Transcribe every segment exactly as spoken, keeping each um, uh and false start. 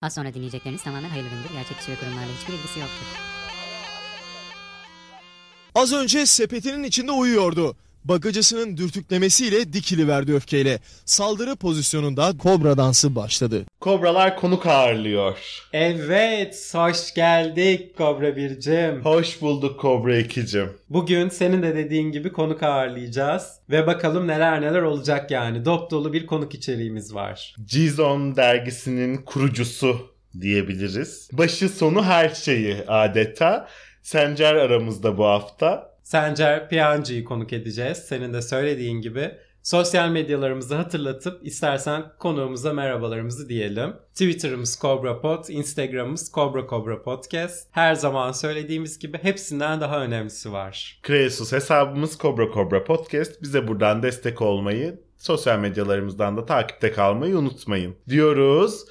Az sonra dinleyecekleriniz tamamen hayırlı üründür. Gerçek kişi ve kurumlarla hiçbir ilgisi yoktur. Az önce sepetinin içinde uyuyordu. Bagacısının dürtüklemesiyle dikiliverdi öfkeyle. Saldırı pozisyonunda kobra dansı başladı. Kobralar konuk ağırlıyor. Evet, hoş geldik Kobra bircim. Hoş bulduk Kobra ikicim. Bugün senin de dediğin gibi konuk ağırlayacağız. Ve bakalım neler neler olacak yani. Dop dolu bir konuk içeriğimiz var. G-Zone dergisinin kurucusu diyebiliriz. Başı sonu her şeyi adeta. Sencer aramızda bu hafta. Sencer Piyancı'yı konuk edeceğiz. Senin de söylediğin gibi. Sosyal medyalarımızı hatırlatıp istersen konuğumuza merhabalarımızı diyelim. Twitter'ımız KobraPod, Instagram'ımız Kobra Kobra Podcast. Her zaman söylediğimiz gibi hepsinden daha önemlisi var. Kreasus hesabımız Kobra Kobra Podcast. Bize buradan destek olmayı, sosyal medyalarımızdan da takipte kalmayı unutmayın diyoruz.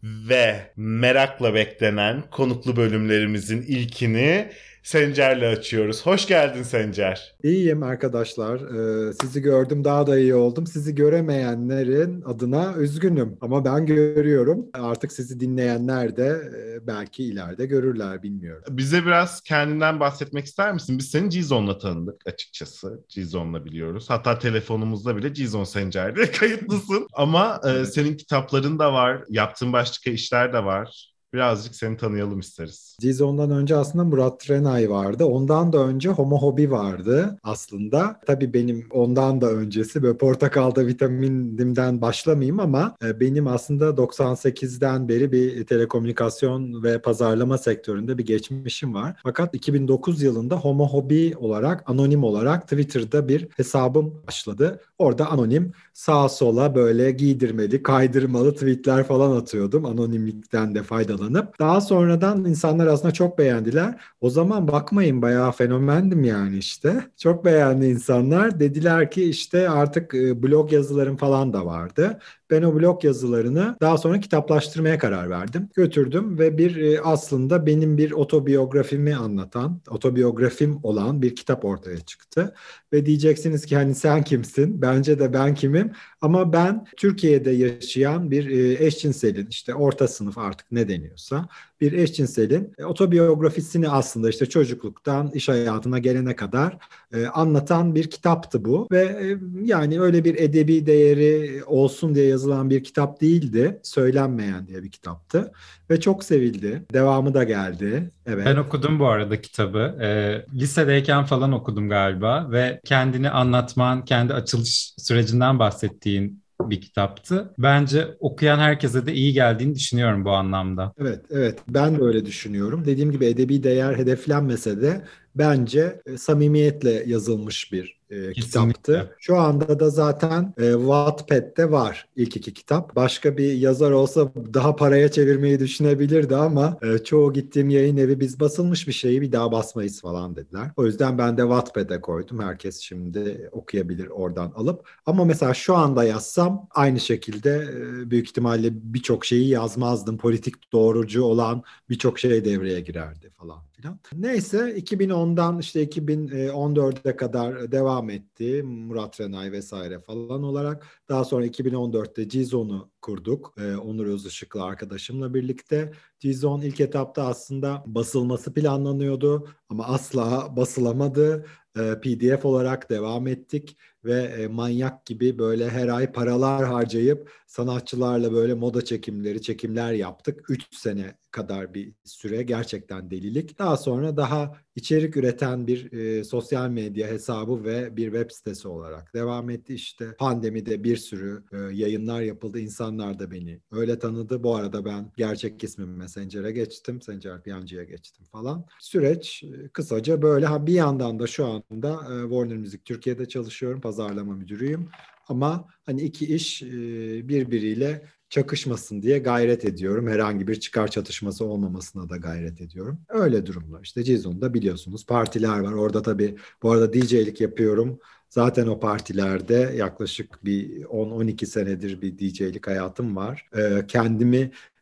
Ve merakla beklenen konuklu bölümlerimizin ilkini Sencer'le açıyoruz. Hoş geldin Sencer. İyiyim arkadaşlar. Ee, sizi gördüm, daha da iyi oldum. Sizi göremeyenlerin adına üzgünüm. Ama ben görüyorum. Artık sizi dinleyenler de e, belki ileride görürler, bilmiyorum. Bize biraz kendinden bahsetmek ister misin? Biz seni G-Zone'la tanıdık açıkçası. G-Zone'la biliyoruz. Hatta telefonumuzda bile G-Zone Sencer diye kayıtlısın. Ama e, senin kitapların da var. Yaptığın başka işler de var. Birazcık seni tanıyalım isteriz. G-Zone'dan önce aslında Murat Renay vardı. Ondan da önce Homo Hobi vardı aslında. Tabii benim ondan da öncesi böyle portakalda vitaminimden başlamayayım ama benim aslında doksan sekizden beri bir telekomünikasyon ve pazarlama sektöründe bir geçmişim var. Fakat iki bin dokuz yılında Homo Hobi olarak, anonim olarak Twitter'da bir hesabım başladı. Orada anonim sağa sola böyle giydirmeli, kaydırmalı tweetler falan atıyordum. Anonimlikten de faydalanıp. Daha sonradan insanlar aslında çok beğendiler. O zaman bakmayın, bayağı fenomendim yani işte. Çok beğendi insanlar. Dediler ki işte artık blog yazılarım falan da vardı. Ben o blog yazılarını daha sonra kitaplaştırmaya karar verdim. Götürdüm ve bir aslında benim bir otobiyografimi anlatan, otobiyografim olan bir kitap ortaya çıktı. Ve diyeceksiniz ki hani sen kimsin? Bence de ben kimim? Ama ben Türkiye'de yaşayan bir eşcinselin, işte orta sınıf artık ne deniyorsa, bir eşcinselin otobiyografisini aslında işte çocukluktan iş hayatına gelene kadar e, anlatan bir kitaptı bu. Ve e, yani öyle bir edebi değeri olsun diye yazılan bir kitap değildi. Söylenmeyen diye bir kitaptı. Ve çok sevildi. Devamı da geldi. Evet. Ben okudum bu arada kitabı. Ee, lisedeyken falan okudum galiba ve kendini anlatman, kendi açılış sürecinden bahsettiğin bir kitaptı. Bence okuyan herkese de iyi geldiğini düşünüyorum bu anlamda. Evet, evet. Ben de öyle düşünüyorum. Dediğim gibi edebi değer hedeflenmese de bence e, samimiyetle yazılmış bir e, kitaptı. Şu anda da zaten e, Wattpad'de var ilk iki kitap. Başka bir yazar olsa daha paraya çevirmeyi düşünebilirdi ama e, çoğu gittiğim yayın evi biz basılmış bir şeyi bir daha basmayız falan dediler. O yüzden ben de Wattpad'e koydum. Herkes şimdi okuyabilir oradan alıp. Ama mesela şu anda yazsam aynı şekilde e, büyük ihtimalle birçok şeyi yazmazdım. Politik doğrucu olan birçok şey devreye girerdi falan filan. Neyse iki bin ondan işte iki bin on dörde kadar devam etti. Murat Renay vesaire falan olarak. Daha sonra iki bin on dörtte G-Zone'u kurduk. Ee, Onur Özışık'la arkadaşımla birlikte. G-Zone ilk etapta aslında basılması planlanıyordu ama asla basılamadı. Ee, P D F olarak devam ettik ve e, manyak gibi böyle her ay paralar harcayıp sanatçılarla böyle moda çekimleri, çekimler yaptık. Üç sene kadar bir süre, gerçekten delilik. Daha sonra daha içerik üreten bir e, sosyal medya hesabı ve bir web sitesi olarak devam etti. İşte pandemide bir sürü e, yayınlar yapıldı. İnsanlar da beni öyle tanıdı. Bu arada ben gerçek ismimi Sencer'e geçtim. Sencer Piyancı'ya geçtim falan. Süreç e, kısaca böyle. Ha, bir yandan da şu anda e, Warner Music Türkiye'de çalışıyorum. Pazarlama müdürüyüm. Ama hani iki iş e, birbiriyle çakışmasın diye gayret ediyorum. Herhangi bir çıkar çatışması olmamasına da gayret ediyorum. Öyle durumlar. İşte G-Zone'da biliyorsunuz partiler var. Orada tabii bu arada D J'lik yapıyorum. Zaten o partilerde yaklaşık bir on on iki senedir bir D J'lik hayatım var. Ee, kendimi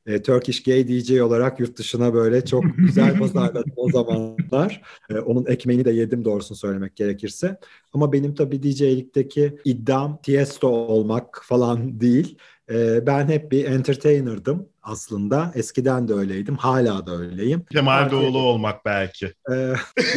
e, Turkish Gay D J olarak yurt dışına böyle çok güzel pazarladım o zamanlar. E, onun ekmeğini de yedim doğrusunu söylemek gerekirse. Ama benim tabii D J'likteki iddiam Tiesto olmak falan değil. E, ben hep bir entertainer'dım aslında. Eskiden de öyleydim. Hala da öyleyim. Kemal Parti- Doğulu olmak belki. E,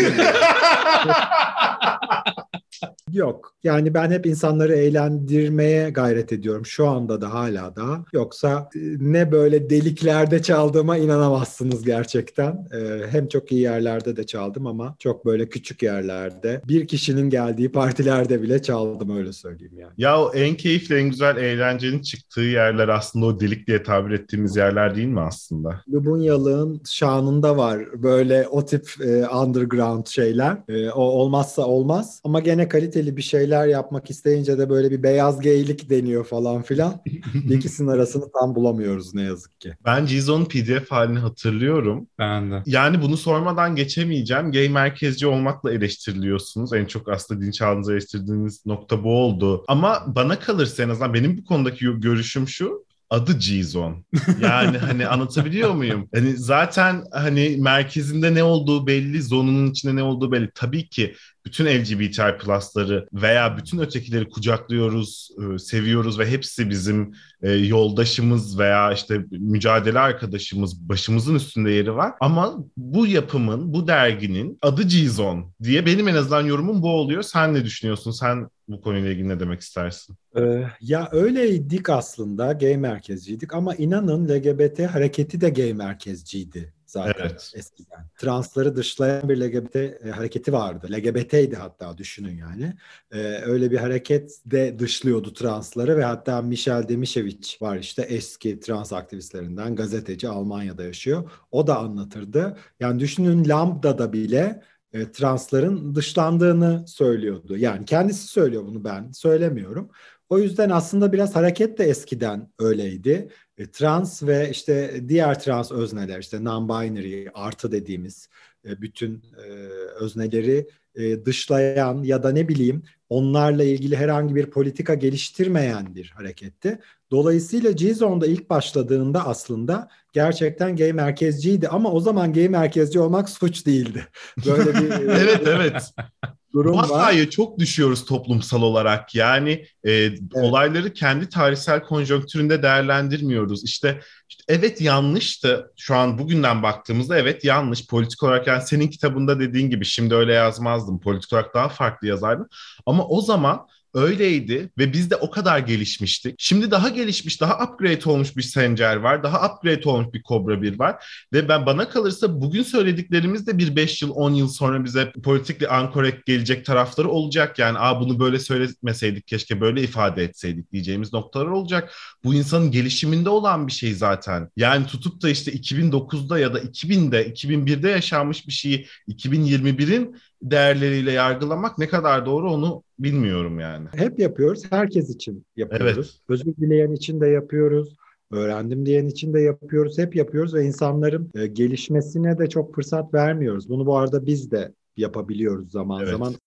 Yok. Yani ben hep insanları eğlendirmeye gayret ediyorum. Şu anda da hala da. Yoksa e, ne böyle deliklerde çaldığıma inanamazsınız gerçekten. E, hem çok iyi yerlerde de çaldım ama çok böyle küçük yerlerde. Bir kişinin geldiği partilerde bile çaldım öyle söyleyeyim yani. Ya o en keyifli, en güzel eğlencenin çıktığı yerler aslında o delik diye tabir ettiğimiz yerler değil mi aslında? Lubunyalığın şanında var böyle o tip e, underground şeyler. E, o olmazsa olmaz. Ama gene kaliteli bir şeyler yapmak isteyince de böyle bir beyaz geylik deniyor falan filan. İkisinin arasını tam bulamıyoruz ne yazık ki. Ben Jizo'nun P D F halini hatırlıyorum. Ben de. Yani bunu sormadan geçemeyeceğim. Gay merkezci olmakla eleştiriliyorsunuz. En çok aslında Dinç Ağa'nızı eleştirdiğiniz nokta bu oldu. Ama bana kalırsa en azından benim bu konudaki görüşüm şu. Adı G-Zone. Yani hani anlatabiliyor muyum? Hani zaten hani merkezinde ne olduğu belli, zonunun içinde ne olduğu belli. Tabii ki bütün L G B T plus'ları veya bütün ötekileri kucaklıyoruz, seviyoruz ve hepsi bizim yoldaşımız veya işte mücadele arkadaşımız, başımızın üstünde yeri var. Ama bu yapımın, bu derginin adı G-Zone diye benim en azından yorumum bu oluyor. Sen ne düşünüyorsun? Sen bu konuyla ilgili ne demek istersin? Ee, ya öyleydik aslında, gay merkezciydik ama inanın L G B T hareketi de gay merkezciydi zaten Evet. eskiden. Transları dışlayan bir L G B T e, hareketi vardı. L G B T'ydi hatta düşünün yani. Ee, öyle bir hareket de dışlıyordu transları ve hatta Michel Demişeviç var işte eski trans aktivistlerinden, gazeteci, Almanya'da yaşıyor. O da anlatırdı. Yani düşünün Lambda'da bile e, transların dışlandığını söylüyordu. Yani kendisi söylüyor bunu, ben söylemiyorum. O yüzden aslında biraz hareket de eskiden öyleydi. E, trans ve işte diğer trans özneler, işte non-binary, artı dediğimiz e, bütün e, özneleri e, dışlayan ya da ne bileyim onlarla ilgili herhangi bir politika geliştirmeyen bir hareketti. Dolayısıyla G-Zone'da ilk başladığında aslında gerçekten gay merkezciydi ama o zaman gay merkezci olmak suç değildi. Böyle bir Evet, evet. durum Bu var. hataya çok düşüyoruz toplumsal olarak. Yani e, olayları kendi tarihsel konjonktüründe değerlendirmiyoruz. İşte, işte evet yanlıştı. Şu an bugünden baktığımızda evet yanlış. Politik olarak yani senin kitabında dediğin gibi şimdi öyle yazmazdım. Politik olarak daha farklı yazardım. Ama o zaman öyleydi ve biz de o kadar gelişmiştik. Şimdi daha gelişmiş, daha upgrade olmuş bir Sencer var. Daha upgrade olmuş bir Kobra bir var. Ve ben bana kalırsa bugün söylediklerimiz de bir beş yıl, on yıl sonra bize politikli ankorek gelecek tarafları olacak. Yani Aa, bunu böyle söylemeseydik, keşke böyle ifade etseydik diyeceğimiz noktalar olacak. Bu insanın gelişiminde olan bir şey zaten. Yani tutup da işte iki bin dokuzda ya da iki binde, iki bin birde yaşanmış bir şeyi iki bin yirmi birin değerleriyle yargılamak ne kadar doğru onu bilmiyorum yani. Hep yapıyoruz. Herkes için yapıyoruz. Evet. Özür dileyen için de yapıyoruz. Öğrendim diyen için de yapıyoruz. Hep yapıyoruz ve insanların e, gelişmesine de çok fırsat vermiyoruz. Bunu bu arada biz de yapabiliyoruz zaman Evet. zaman.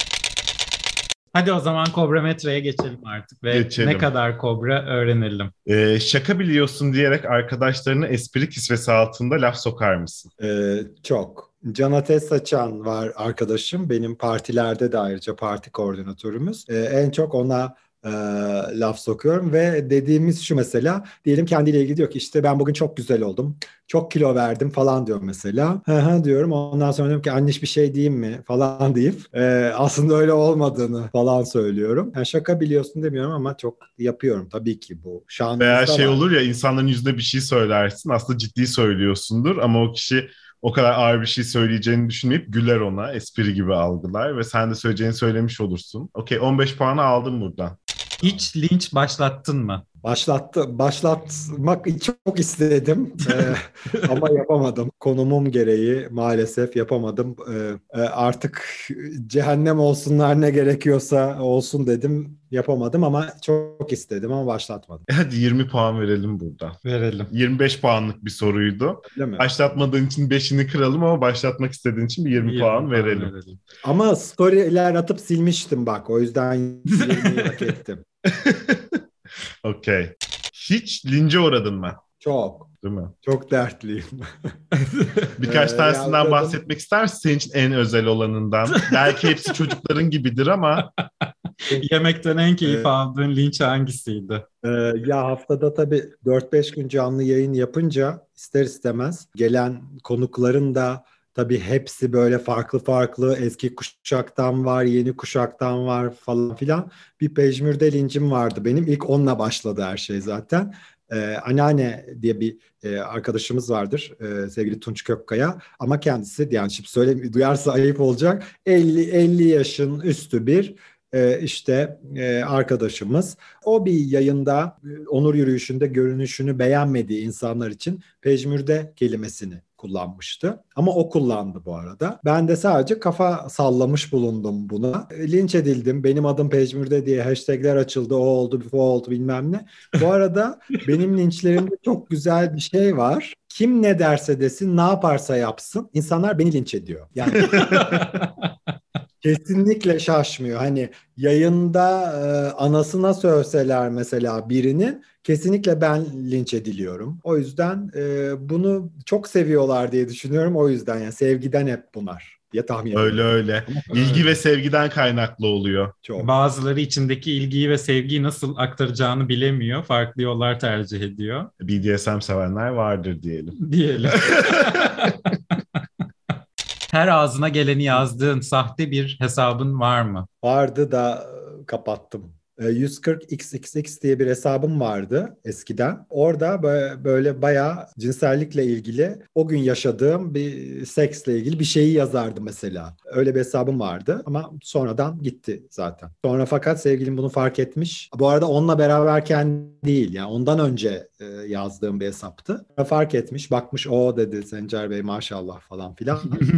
Hadi o zaman Kobrametre'ye geçelim artık ve Geçelim. ne kadar kobra öğrenelim. Ee, şaka biliyorsun diyerek arkadaşlarına espri kisvesi altında laf sokar mısın? E, çok. Can Ateş Saçan var arkadaşım. Benim partilerde de ayrıca parti koordinatörümüz. E, en çok ona e, laf sokuyorum ve dediğimiz şu mesela, diyelim kendiyle ilgili diyor ki işte ben bugün çok güzel oldum. Çok kilo verdim falan diyor mesela. Hı hı diyorum. Ondan sonra diyorum ki anneş bir şey diyeyim mi falan deyip e, aslında öyle olmadığını falan söylüyorum. Yani şaka biliyorsun demiyorum ama çok yapıyorum tabii ki bu. Şanımızda Veya şey var. olur ya insanların yüzüne bir şey söylersin aslında ciddi söylüyorsundur ama o kişi o kadar ağır bir şey söyleyeceğini düşünmeyip güler ona, espri gibi algılar ve sen de söyleyeceğini söylemiş olursun. Okey, on beş puanı aldım buradan. Hiç linç başlattın mı? Başlattı, başlatmak çok istedim ee, ama yapamadım. Konumum gereği maalesef yapamadım. Ee, artık cehennem olsunlar ne gerekiyorsa olsun dedim. Yapamadım ama çok istedim ama başlatmadım. E hadi yirmi puan verelim burada. Verelim. yirmi beş puanlık bir soruydu. Öyle mi? Başlatmadığın için beşini kıralım ama başlatmak istediğin için bir yirmi, yirmi puan verelim. verelim. Ama storyler atıp silmiştim bak. O yüzden yirmiyi hak ettim. Okey. Hiç lince uğradın mı? Çok. Değil mi? Çok dertliyim. Birkaç Ee, tanesinden ya, bahsetmek ister misin senin için en özel olanından? Belki hepsi çocukların gibidir ama Yemekten en keyif Evet. aldığın linç hangisiydi? Ee, ya haftada tabii dört beş gün canlı yayın yapınca ister istemez gelen konukların da tabii hepsi böyle farklı farklı, eski kuşaktan var, yeni kuşaktan var falan filan. Bir pejmürde lincim vardı benim. İlk onunla başladı her şey zaten. Ee, anneanne diye bir e, arkadaşımız vardır, e, sevgili Tunç Kökkaya, ama kendisi, yani şimdi söyle, duyarsa ayıp olacak, elli elli yaşın üstü bir e, işte e, arkadaşımız. O bir yayında e, onur yürüyüşünde görünüşünü beğenmediği insanlar için pejmürde kelimesini kullanmıştı. Ama o kullandı bu arada. Ben de sadece kafa sallamış bulundum buna. E, Linç edildim. Benim adım pejmürde diye hashtagler açıldı. O oldu, bu oldu, bilmem ne. Bu arada benim linçlerimde çok güzel bir şey var. Kim ne derse desin, ne yaparsa yapsın, insanlar beni linç ediyor. Yani kesinlikle şaşmıyor. Hani yayında e, anasına sövseler mesela birinin, kesinlikle ben linç ediliyorum. O yüzden e, bunu çok seviyorlar diye düşünüyorum. O yüzden yani sevgiden hep bunlar diye tahmin ediyorum. öyle öyle. İlgi ve sevgiden kaynaklı oluyor. Çok. Bazıları içindeki ilgiyi ve sevgiyi nasıl aktaracağını bilemiyor. Farklı yollar tercih ediyor. B D S M sevenler vardır diyelim. Diyelim. Her ağzına geleni yazdığın sahte bir hesabın var mı? Vardı da e, kapattım. E, yüz kırk x x x diye bir hesabım vardı eskiden. Orada bö- böyle bayağı cinsellikle ilgili, o gün yaşadığım bir seksle ilgili bir şeyi yazardı mesela. Öyle bir hesabım vardı ama sonradan gitti zaten. Sonra fakat sevgilim bunu fark etmiş. Bu arada onunla beraberken değil, yani ondan önce e, yazdığım bir hesaptı. Fark etmiş, bakmış, o dedi, Sencer Bey maşallah falan filan.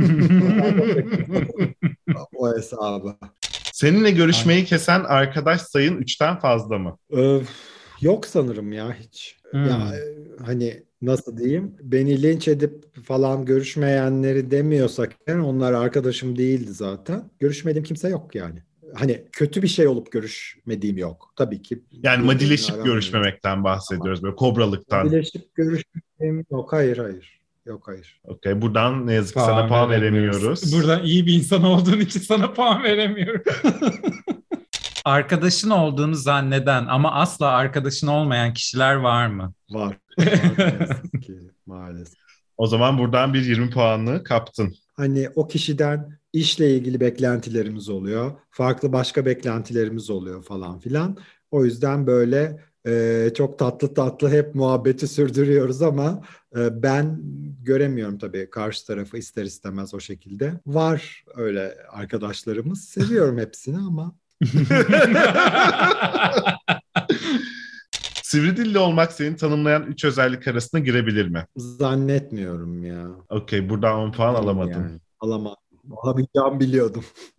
O hesabı. Seninle görüşmeyi kesen arkadaş sayın üçten fazla mı? Öf, yok sanırım ya hiç. Hmm. Ya e, hani nasıl diyeyim? Beni linç edip falan görüşmeyenleri demiyorsak yani, onlar arkadaşım değildi zaten. Görüşmediğim kimse yok yani. Hani kötü bir şey olup görüşmediğim yok. Tabii ki. Yani birbirine madileşip aramıyorum. görüşmemekten bahsediyoruz, böyle kobralıktan. Madileşip görüşmediğim yok. Hayır, hayır. Yok, hayır. Okey, buradan ne yazık ki sana puan veremiyoruz. Buradan iyi bir insan olduğun için sana puan veremiyorum. Arkadaşın olduğunu zanneden ama asla arkadaşın olmayan kişiler var mı? Var. Maalesef ki, maalesef. O zaman buradan bir yirmi puanlı kaptın. Hani o kişiden işle ilgili beklentilerimiz oluyor. Farklı başka beklentilerimiz oluyor falan filan. O yüzden böyle e, çok tatlı tatlı hep muhabbeti sürdürüyoruz ama e, ben göremiyorum tabii karşı tarafı ister istemez o şekilde. Var öyle arkadaşlarımız. Seviyorum hepsini ama. Sivri dilli olmak seni tanımlayan üç özellik arasına girebilir mi? Zannetmiyorum ya. Okey, buradan on puan alamadım. Yani, alamadım. Alamayacağımı biliyordum.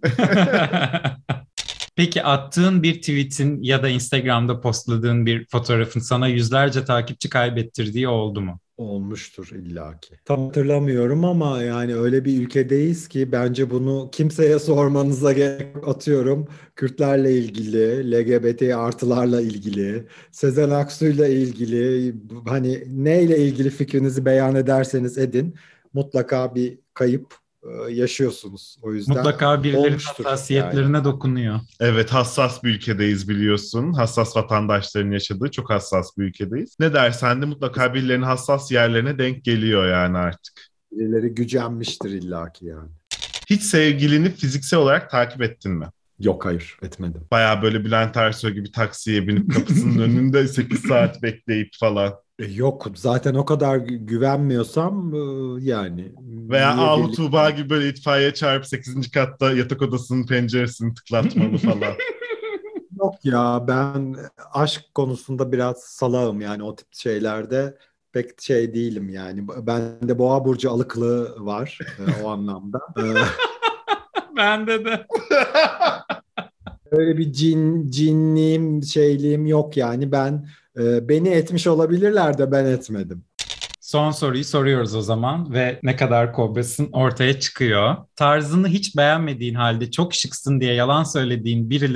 Peki attığın bir tweetin ya da Instagram'da postladığın bir fotoğrafın sana yüzlerce takipçi kaybettirdiği oldu mu? Olmuştur illaki. Tam hatırlamıyorum ama yani öyle bir ülkedeyiz ki bence bunu kimseye sormanıza gerek yok. Atıyorum, Kürtlerle ilgili, L G B T artılarla ilgili, Sezen Aksu'yla ilgili, hani neyle ilgili fikrinizi beyan ederseniz edin, mutlaka bir kayıp e, yaşıyorsunuz. O yüzden Mutlaka birilerinin olmuştur hassasiyetlerine yani. dokunuyor. Evet, hassas bir ülkedeyiz biliyorsun. Hassas vatandaşların yaşadığı çok hassas bir ülkedeyiz. Ne dersen de mutlaka birilerinin hassas yerlerine denk geliyor yani artık. Birileri gücenmiştir illaki yani. Hiç sevgilini fiziksel olarak takip ettin mi? Yok, hayır, etmedim. Bayağı böyle Bülent Ersoy gibi taksiye binip kapısının önünde sekiz saat bekleyip falan. E, Yok, zaten o kadar gü- güvenmiyorsam e, yani. Veya niye Ahu birlikte- Tuğba gibi böyle itfaiye çağırıp sekizinci katta yatak odasının penceresini tıklatmalı falan. Yok ya, ben aşk konusunda biraz salağım yani, o tip şeylerde pek şey değilim yani. Bende boğa burcu alıklığı var e, o anlamda. E, Bende de. Öyle bir cin cinliğim şeyliğim yok yani. Ben e, beni etmiş olabilirler de ben etmedim. Son soruyu soruyoruz o zaman ve ne kadar kobrasın ortaya çıkıyor. Tarzını hiç beğenmediğin halde çok şıksın diye yalan söylediğin birileri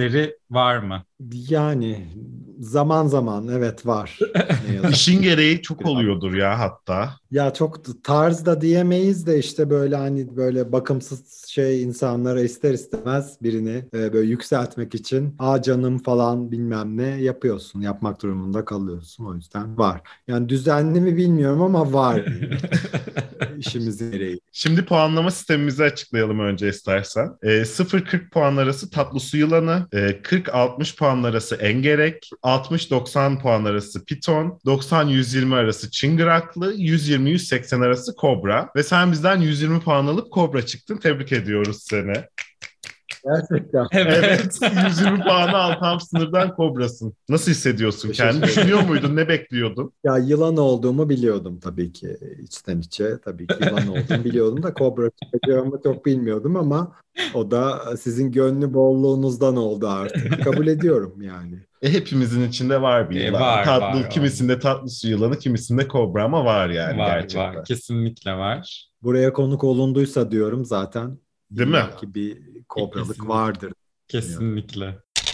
var mı? Yani zaman zaman evet var. Ne yazık ki. İşin gereği çok oluyordur ya hatta. Ya çok tarz da diyemeyiz de işte böyle hani böyle bakımsız şey insanlara ister istemez birini e, böyle yükseltmek için a canım falan bilmem ne yapıyorsun. Yapmak durumunda kalıyorsun. O yüzden var. Yani düzenli mi bilmiyorum ama var. İşimiz gereği. Şimdi puanlama sistemimizi açıklayalım önce istersen. E, sıfır kırk puan arası tatlı su yılanı, e, kırk altmış puan arası engerek, altmış doksan puan arası piton, doksan yüz yirmi arası çıngıraklı, yüz yirmi yüz seksen arası kobra. Ve sen bizden yüz yirmi puan alıp kobra çıktın. Tebrik ediyoruz seni. Gerçekten. Evet, yüz yirmi puanı al, tam sınırdan kobrasın. Nasıl hissediyorsun Teşekkür kendini? ederim. Düşünüyor muydun? Ne bekliyordun? Ya yılan olduğumu biliyordum tabii ki içten içe. Tabii ki yılan olduğumu biliyordum da kobra çıkacağımı çok bilmiyordum ama o da sizin gönlü bolluğunuzdan oldu artık. Kabul ediyorum yani. E, hepimizin içinde var bir E, yılan. var, tatlı, var, kimisinde tatlı su yılanı, kimisinde kobra ama var yani var gerçekten. var. Kesinlikle var. Buraya konuk olunduysa diyorum zaten Değil mi? illaki bir kobralık Kesinlikle. vardır. Kesinlikle.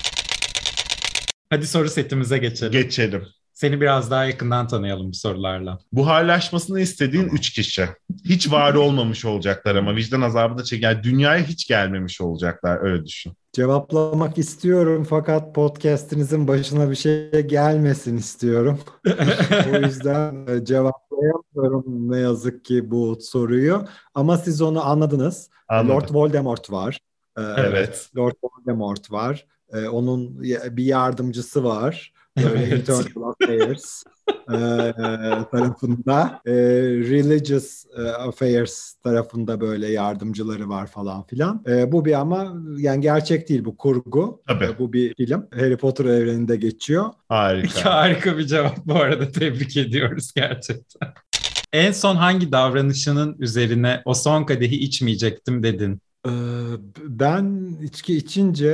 Hadi soru setimize geçelim. Geçelim. Seni biraz daha yakından tanıyalım bu sorularla. Buharlaşmasını istediğin Tamam. üç kişi. Hiç var olmamış olacaklar ama vicdan azabı da çek. Yani dünyaya hiç gelmemiş olacaklar, öyle düşün. Cevaplamak istiyorum fakat podcast'inizin başına bir şey gelmesin istiyorum. O yüzden e, cevaplayamıyorum ne yazık ki bu soruyu. Ama siz onu anladınız. Anladım. Lord Voldemort var. Ee, Evet. Lord Voldemort var. Ee, onun ya- bir yardımcısı var. Böyle Evet. Internal Affairs e, tarafında. E, Religious e, Affairs tarafında böyle yardımcıları var falan filan. E, bu bir ama yani gerçek değil, bu kurgu. Tabii. E, bu bir film. Harry Potter evreninde geçiyor. Harika. Harika bir cevap bu arada. Tebrik ediyoruz gerçekten. En son hangi davranışının üzerine o son kadehi içmeyecektim dedin? Ee, Ben içki içince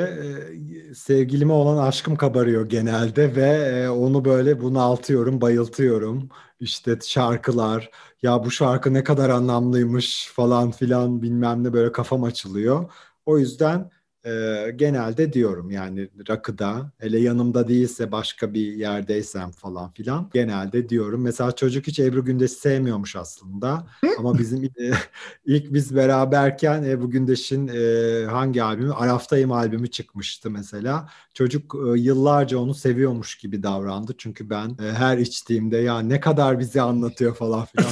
e, sevgilime olan aşkım kabarıyor genelde ve e, onu böyle bunaltıyorum, bayıltıyorum. İşte şarkılar, ya bu şarkı ne kadar anlamlıymış falan filan bilmem ne, böyle kafam açılıyor. O yüzden e, genelde diyorum yani rakıda, hele yanımda değilse başka bir yerdeysem falan filan genelde diyorum. Mesela çocuk hiç Ebru Gündeş'i sevmiyormuş aslında ama bizim e, ilk biz beraberken Ebru Gündeş'in e, hangi albümü? Araftayım albümü çıkmıştı mesela. Çocuk e, yıllarca onu seviyormuş gibi davrandı. Çünkü ben e, her içtiğimde ya ne kadar bizi anlatıyor falan filan.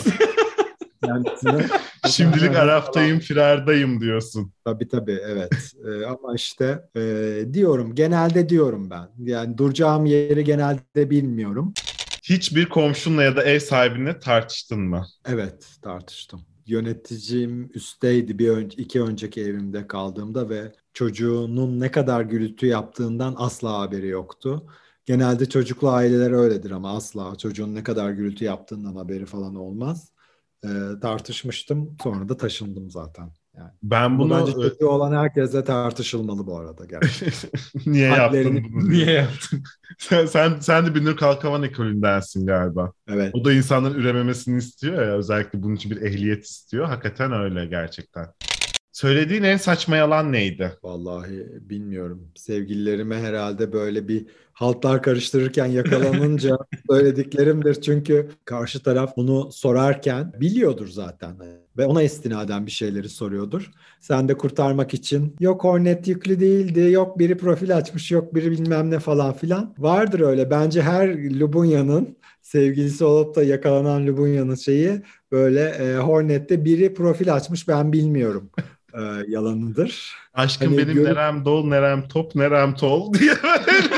Kendisine. Şimdilik Araf'tayım, firardayım diyorsun. Tabii tabii evet. E, ama işte e, diyorum genelde diyorum ben. Yani duracağım yeri genelde bilmiyorum. Hiçbir komşunla ya da ev sahibinle tartıştın mı? Evet, tartıştım. Yöneticim üstteydi bir önce, iki önceki evimde kaldığımda ve çocuğunun ne kadar gürültü yaptığından asla haberi yoktu. Genelde çocuklu aileler öyledir ama asla çocuğun ne kadar gürültü yaptığından haberi falan olmaz. Ee, tartışmıştım, sonra da taşındım zaten. Yani. Ben Bu bunu... bence çocuğu olan herkesle tartışılmalı bu arada gerçekten. Niye yaptın Kalplerini- bunu? Niye yaptın? Sen, sen, sen de Binur Kalkavan ekolündensin galiba. Evet. O da insanların ürememesini istiyor ya. Özellikle bunun için bir ehliyet istiyor. Hakikaten öyle gerçekten. Söylediğin en saçma yalan neydi? Vallahi bilmiyorum. Sevgililerime herhalde böyle bir haltlar karıştırırken yakalanınca söylediklerimdir. Çünkü karşı taraf bunu sorarken biliyordur zaten. Ve ona istinaden bir şeyleri soruyordur. Sen de kurtarmak için yok Hornet yüklü değildi, yok biri profil açmış, yok biri bilmem ne falan filan. Vardır öyle. Bence her Lubunya'nın sevgilisi olup da yakalanan Lubunya'nın şeyi böyle e, Hornet'te biri profil açmış ben bilmiyorum. E, yalanıdır. Aşkım Hani benim görüp- nerem dol, nerem top, nerem tol diye böyle.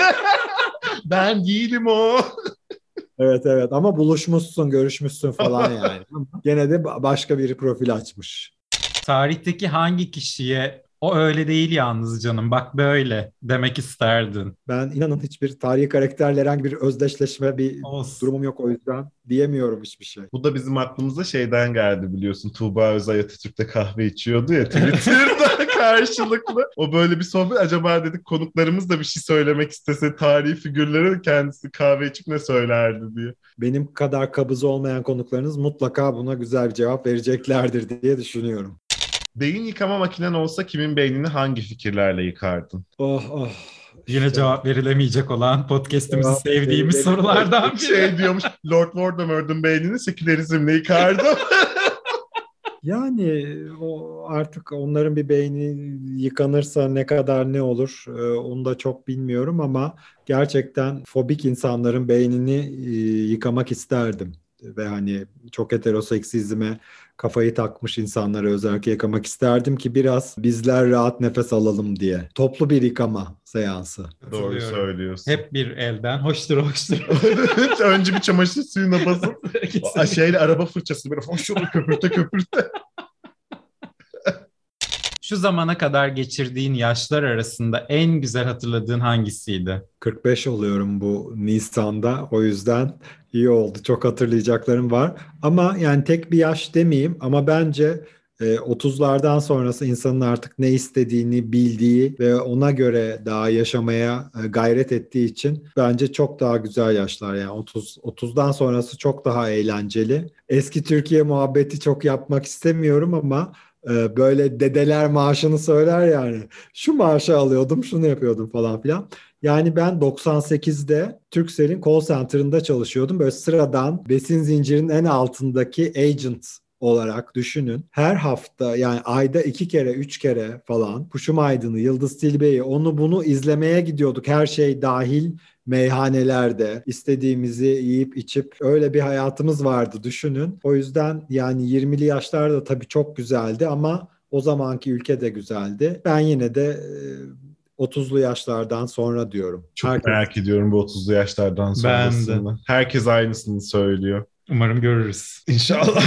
Ben değilim o. Evet evet ama buluşmuşsun, görüşmüşsün falan yani. Ama gene de ba- başka biri profil açmış. Tarihteki hangi kişiye o öyle değil yalnız canım bak böyle demek isterdin? Ben inanın hiçbir tarihi karakterle herhangi bir özdeşleşme bir Olsun. durumum yok, o yüzden diyemiyorum hiçbir şey. Bu da bizim aklımıza şeyden geldi biliyorsun. Tuğba Özay Atatürk'te kahve içiyordu ya Twitter'da karşılıklı. O böyle bir sohbet. Acaba dedik konuklarımız da bir şey söylemek istese tarihi figürlere kendisi kahve içip ne söylerdi diye. Benim kadar kabız olmayan konuklarınız mutlaka buna güzel bir cevap vereceklerdir diye düşünüyorum. Beyin yıkama makinen olsa kimin beynini hangi fikirlerle yıkardın? Oh oh. Yine İşte- cevap verilemeyecek olan podcast'imizi Cevap sevdiğimiz verilemeyecek. sorulardan biri. Şey diyormuş, Lord Voldemort'un beynini sekülerizmle yıkardım. Yani o artık onların bir beyni yıkanırsa ne kadar ne olur e, onu da çok bilmiyorum ama gerçekten fobik insanların beynini e, yıkamak isterdim. Ve hani çok heteroseksizme kafayı takmış insanları özellikle yıkamak isterdim ki biraz bizler rahat nefes alalım diye. Toplu bir yıkama seansı. Doğru Katılıyorum. söylüyorsun. Hep bir elden hoştur hoştur. Önce bir çamaşır suyuna basıp o şeyle araba fırçası böyle hoşçakalın köpürte köpürte. Şu zamana kadar geçirdiğin yaşlar arasında en güzel hatırladığın hangisiydi? kırk beş oluyorum bu Nisan'da. O yüzden iyi oldu. Çok hatırlayacaklarım var. Ama yani tek bir yaş demeyeyim ama bence e, otuzlardan sonrası insanın artık ne istediğini bildiği ve ona göre daha yaşamaya e, gayret ettiği için bence çok daha güzel yaşlar. Yani otuz otuzdan sonrası çok daha eğlenceli. Eski Türkiye muhabbeti çok yapmak istemiyorum ama e, böyle dedeler maaşını söyler yani. Şu maaşı alıyordum, şunu yapıyordum falan filan. Yani ben doksan sekizde Turkcell'in call center'ında çalışıyordum. Böyle sıradan besin zincirinin en altındaki agent olarak düşünün. Her hafta yani ayda iki kere, üç kere falan Kuşum Aydın'ı, Yıldız Tilbe'yi onu bunu izlemeye gidiyorduk. Her şey dahil meyhanelerde istediğimizi yiyip içip öyle bir hayatımız vardı düşünün. O yüzden yani yirmili yaşlarda tabii çok güzeldi ama o zamanki ülke de güzeldi. Ben yine de e, otuzlu yaşlardan sonra diyorum. Çok Herkes- merak ediyorum bu otuzlu yaşlardan Ben sonrasını. Herkes aynısını söylüyor. Umarım görürüz. İnşallah.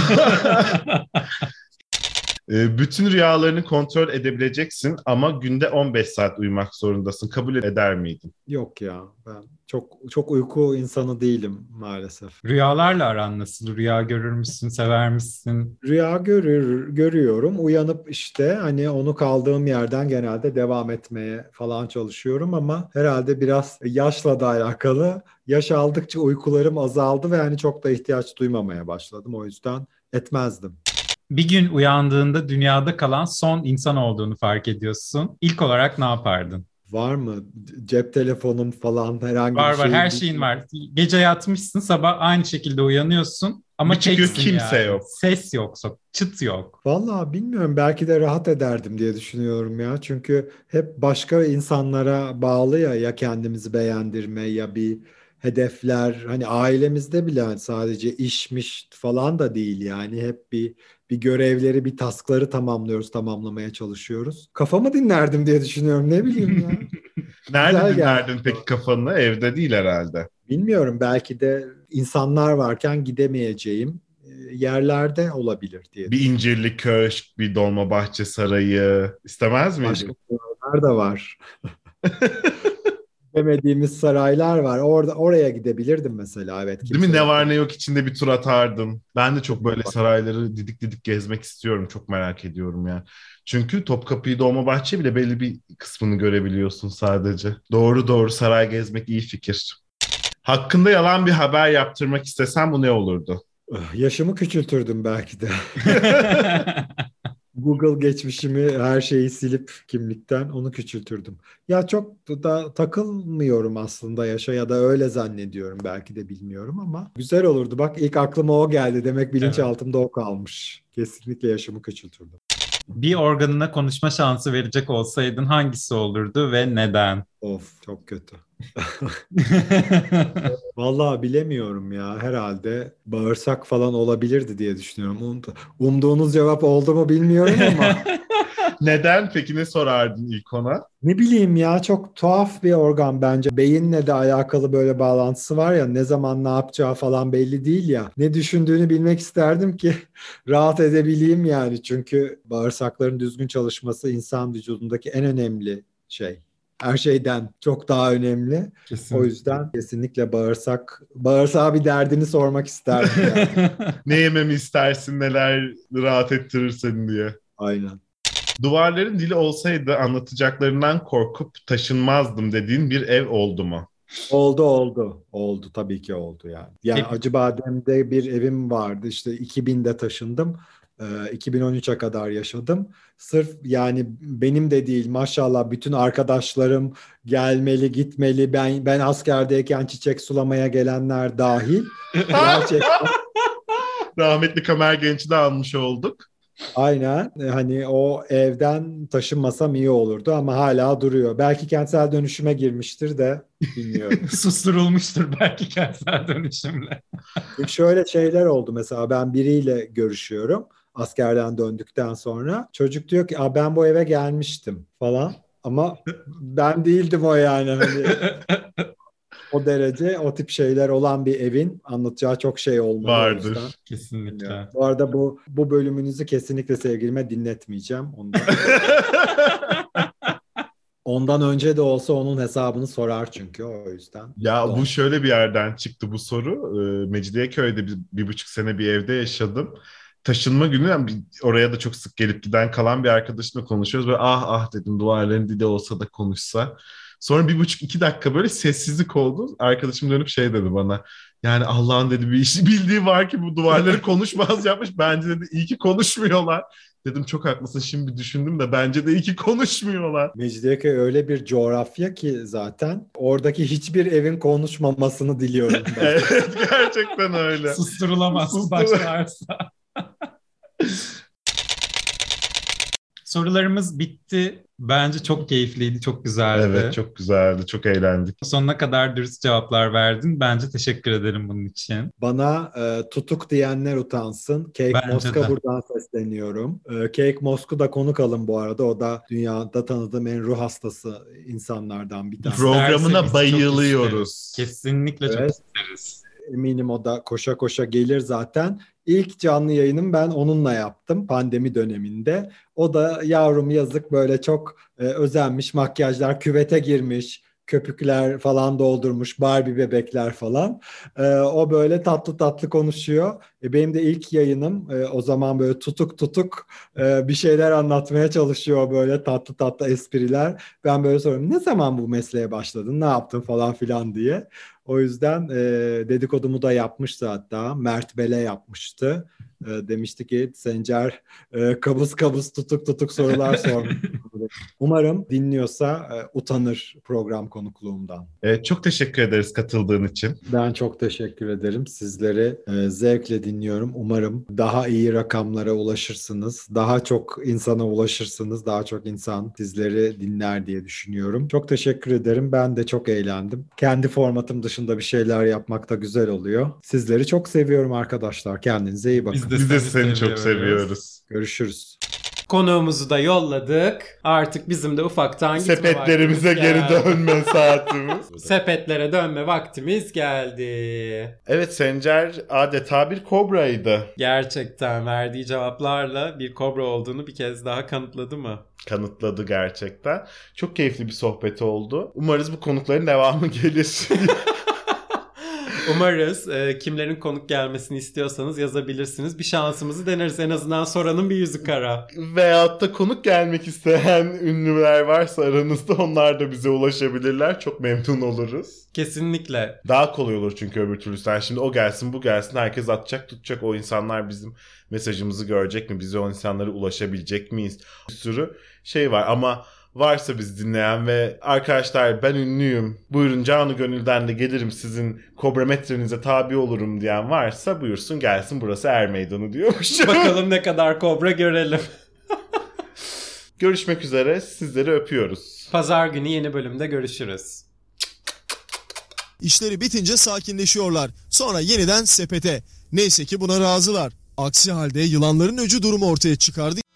Ee, Bütün rüyalarını kontrol edebileceksin ama günde on beş saat uyumak zorundasın. Kabul eder miydin? Yok ya ben çok çok uyku insanı değilim maalesef. Rüyalarla aran nasıl? Rüya görür müsün, sever misin? Rüya görür görüyorum. Uyanıp işte hani onu kaldığım yerden genelde devam etmeye falan çalışıyorum ama herhalde biraz yaşla da alakalı. Yaş aldıkça uykularım azaldı ve hani çok da ihtiyaç duymamaya başladım. O yüzden etmezdim. Bir gün uyandığında dünyada kalan son insan olduğunu fark ediyorsun. İlk olarak ne yapardın? Var mı cep telefonum falan herhangi Var bir var, şey? her şeyin var. Gece yatmışsın, sabah aynı şekilde uyanıyorsun ama Bir çıkıyor, teksin kimse yani. yok. Ses yok, so- çıt yok. Vallahi bilmiyorum belki de rahat ederdim diye düşünüyorum ya. Çünkü hep başka insanlara bağlı ya ya kendimizi beğendirme ya bir hedefler hani ailemizde bile hani sadece işmiş falan da değil yani hep bir bir görevleri bir taskları tamamlıyoruz tamamlamaya çalışıyoruz. Kafamı dinlerdim diye düşünüyorum ne bileyim ya. Nerede Güzel dinlerdin geldi. peki kafanı? Evde değil herhalde. Bilmiyorum belki de insanlar varken gidemeyeceğim e, yerlerde olabilir diye Bir düşünüyorum. İncirli Köşk, bir Dolmabahçe Sarayı istemez Başka miydin? yerler de var. Demediğimiz saraylar var. Orada oraya gidebilirdim mesela. Evet, Değil mi? kimse Ne yok. var ne yok içinde bir tur atardın. Ben de çok böyle sarayları didik didik gezmek istiyorum. Çok merak ediyorum ya. Çünkü Topkapı'yı, Dolmabahçe bile belli bir kısmını görebiliyorsun sadece. Doğru doğru saray gezmek iyi fikir. Hakkında yalan bir haber yaptırmak istesem bu ne olurdu? Yaşımı küçültürdüm belki de. Google geçmişimi her şeyi silip kimlikten onu küçültürdüm. Ya çok da takılmıyorum aslında yaşa ya da öyle zannediyorum belki de bilmiyorum ama güzel olurdu. Bak ilk aklıma o geldi. Demek bilinçaltımda o kalmış. Kesinlikle yaşımı küçültürdüm. Bir organına konuşma şansı verecek olsaydın hangisi olurdu ve neden? Of çok kötü. Vallahi bilemiyorum ya. Herhalde bağırsak falan olabilirdi diye düşünüyorum. Um- Umduğunuz cevap oldu mu bilmiyorum ama Neden peki, ne sorardın ilk ona? ne bileyim ya çok tuhaf bir organ bence. Beyinle de alakalı böyle bağlantısı var ya ne zaman ne yapacağı falan belli değil ya. Ne düşündüğünü bilmek isterdim ki rahat edebileyim yani. Çünkü bağırsakların düzgün çalışması insan vücudundaki en önemli şey. Her şeyden çok daha önemli. O yüzden kesinlikle bağırsak, bağırsağa bir derdini sormak isterdim yani. Ne yememi istersin, neler rahat ettirir seni diye. Aynen. Duvarların dili olsaydı anlatacaklarından korkup taşınmazdım dediğin bir ev oldu mu? Oldu oldu. Oldu tabii ki oldu yani. Yani Peki. Acıbadem'de bir evim vardı. İşte iki binde taşındım. Ee, iki bin on üçe kadar yaşadım. Sırf yani benim de değil maşallah bütün arkadaşlarım gelmeli gitmeli. Ben ben askerdeyken çiçek sulamaya gelenler dahil. Gerçekten Rahmetli Kamer Genç'i de almış olduk. aynen e, hani o evden taşınmasam iyi olurdu ama hala duruyor. Belki kentsel dönüşüme girmiştir de bilmiyorum. Susturulmuştur belki kentsel dönüşümle. Çünkü şöyle şeyler oldu mesela ben biriyle görüşüyorum askerden döndükten sonra. Çocuk diyor ki ben bu eve gelmiştim falan ama ben değildim o yani. Hani o derece o tip şeyler olan bir evin anlatacağı çok şey olmalı. Vardır. O yüzden. Kesinlikle. Bu arada bu bu bölümünüzü kesinlikle sevgilime dinletmeyeceğim. Ondan, ondan önce de olsa onun hesabını sorar çünkü o yüzden. Ya Doğru. bu şöyle bir yerden çıktı bu soru. Ee, Mecidiyeköy'de bir, bir buçuk sene bir evde yaşadım. Taşınma günü yani bir- oraya da çok sık gelip giden kalan bir arkadaşımla konuşuyoruz. Böyle ah ah dedim duvarların dili olsa da konuşsa. Sonra bir buçuk iki dakika böyle sessizlik oldu. Arkadaşım dönüp şey dedi bana. Yani Allah'ın dedi bir işi bildiği var ki bu duvarları konuşmaz yapmış. Bence dedi iyi ki konuşmuyorlar. Dedim çok haklısın şimdi düşündüm de bence de iyi ki konuşmuyorlar. Mecidiyeköy öyle bir coğrafya ki zaten oradaki hiçbir evin konuşmamasını diliyorum ben. Evet gerçekten öyle. Susturulamaz Sustur- başlarsa. Sorularımız bitti. Bence çok keyifliydi, çok güzeldi. Evet çok güzeldi, çok eğlendik. Sonuna kadar dürüst cevaplar verdin. Bence teşekkür ederim bunun için. Bana e, tutuk diyenler utansın. Cake Bence Mosk'a de. buradan sesleniyorum. E, Cake Mosk'u da konuk alın bu arada. O da dünyada tanıdığım en ruh hastası insanlardan bir tanesi. Programına İsterse biz çok bayılıyoruz. isteriz. Kesinlikle çok Evet. isteriz. Eminim o da koşa koşa gelir zaten. İlk canlı yayınım ben onunla yaptım pandemi döneminde. O da yavrum yazık böyle çok e, özenmiş, makyajlar küvete girmiş, köpükler falan doldurmuş, Barbie bebekler falan. E, o böyle tatlı tatlı konuşuyor. E, benim de ilk yayınım e, o zaman böyle tutuk tutuk e, bir şeyler anlatmaya çalışıyor böyle tatlı tatlı espriler. Ben böyle soruyorum ne zaman bu mesleğe başladın, ne yaptın falan filan diye. O yüzden e, dedikodumu da yapmıştı hatta. Mert Bele yapmıştı. E, demişti ki Sencer e, kabız kabız tutuk tutuk sorular sormuş. Umarım dinliyorsa e, utanır program konukluğumdan. Evet, çok teşekkür ederiz katıldığın için. Ben çok teşekkür ederim. Sizleri e, zevkle dinliyorum. Umarım daha iyi rakamlara ulaşırsınız. Daha çok insana ulaşırsınız. Daha çok insan sizleri dinler diye düşünüyorum. Çok teşekkür ederim. Ben de çok eğlendim. Kendi formatım dışında bir şeyler yapmak da güzel oluyor. Sizleri çok seviyorum arkadaşlar. Kendinize iyi bakın. Biz de Biz de seni seni çok seviyoruz. seviyoruz. Görüşürüz. Konuğumuzu da yolladık. Artık bizim de ufaktan gitme Sepetlerimize vaktimiz geri geldi. dönme saatimiz. Sepetlere dönme vaktimiz geldi. Evet Sencer adeta bir kobraydı. Gerçekten verdiği cevaplarla bir kobra olduğunu bir kez daha kanıtladı mı? Kanıtladı gerçekten. Çok keyifli bir sohbet oldu. Umarız bu konukların devamı gelir. Umarız e, kimlerin konuk gelmesini istiyorsanız yazabilirsiniz. Bir şansımızı deneriz. En azından soranın bir yüzü kara. Veyahut da konuk gelmek isteyen ünlüler varsa aranızda onlar da bize ulaşabilirler. Çok memnun oluruz. Kesinlikle. Daha kolay olur çünkü öbür türlü. Sen şimdi o gelsin bu gelsin herkes atacak tutacak. O insanlar bizim mesajımızı görecek mi? Bize o insanlara ulaşabilecek miyiz? Bir sürü şey var ama varsa biz dinleyen ve arkadaşlar ben ünlüyüm, buyurun canı gönülden de gelirim sizin kobrametrenize tabi olurum diyen varsa buyursun gelsin burası Er Meydanı diyormuş. Bakalım ne kadar kobra görelim. Görüşmek üzere, sizleri öpüyoruz. Pazar günü yeni bölümde görüşürüz. İşleri bitince sakinleşiyorlar. Sonra yeniden sepete. Neyse ki buna razılar. Aksi halde yılanların öcü durumu ortaya çıkardı.